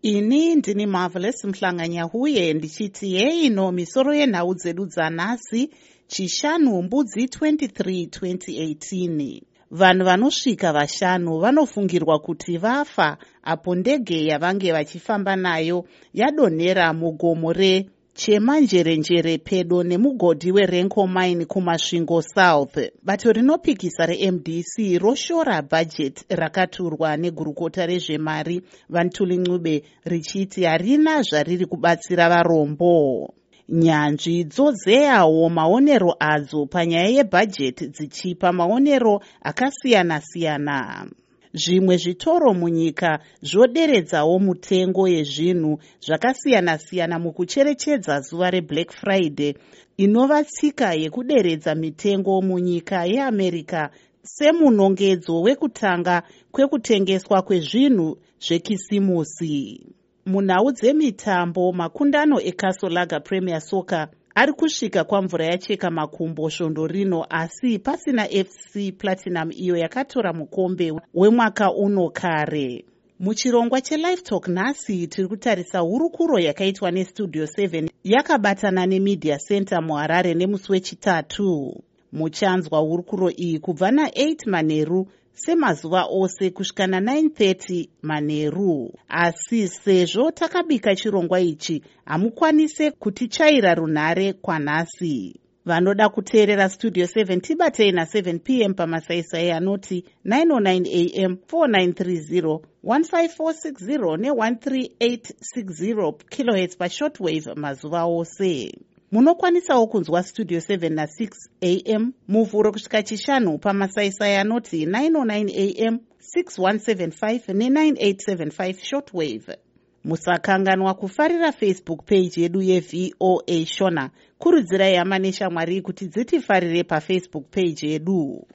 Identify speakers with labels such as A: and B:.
A: Ini ndini Marvelous Mhlanganyahuye ndichiti yeino misoro yenhau dzedu dzanhasi chishanu mbudzi 23 2018. Vanhu vanosvika vashanu vanofungirwa kuti vafa apo ndege yavange vachifamba nayo yadonhera mugomo reChemanjerenjere pedo nemugodhi weRenco Mine kumasvingo South. Bato rinopikisa reMDC roshora bhajeti rakaturwa negurukota rezvemari Vantuli Ncube richiti harina zvariri kubatsira varombo. Nyanzvi dzodzeyawo maonero adzo panyaya yebhajeti dzichipa maonero akasiyana-siyana. Zvimwe zvitoro munyika zvoderedzawo mutengo yezvinhu zvakasiyana-siyana mukucherechedza zuva reBlack Friday, inova tsika yekuderedza mitengo munyika yeAmerica semunongedzo wekutanga kwekutengeswa kwezvinhu zvekisimusi. Munhau dzemitambo, makundano eCastle Lager Premier Soccer ari kusvika kwamvura yacheka makumbo svondo rino, asi pasina FC Platinum iyo yakatora mukombe wemwaka uno kare. Muchirongwa cheLive Talk nhasi tiri kutarisa hurukuro yakaitwa neStudio 7 yakabatana neMedia Center muHarare nemusi weChitatu. Muchanzwa hurukuro iyi kubva na8 manheru semazuva ose kusvika na9:30 manheru. Asi sezvo takabika chirongwa ichi, hamukwanise kutichaira runhare kwanhasi. Vanoda kuteerera Studio 7 tibatei na7 PM pamasaisai anoti 909 AM 4930 15460 ne13860 kHz pashortwave mazuva ose. Munokwanisawo kunzwa Studio 7 na6 AM muvhuro kusvika chishanu pamasaisai anoti 909 AM 6175 ne9875 shortwave. Musakanganwa kufarira Facebook page yedu yeVOA Shona. Kurudzirai hama neshamwari kuti dzitifarire paFacebook page yedu.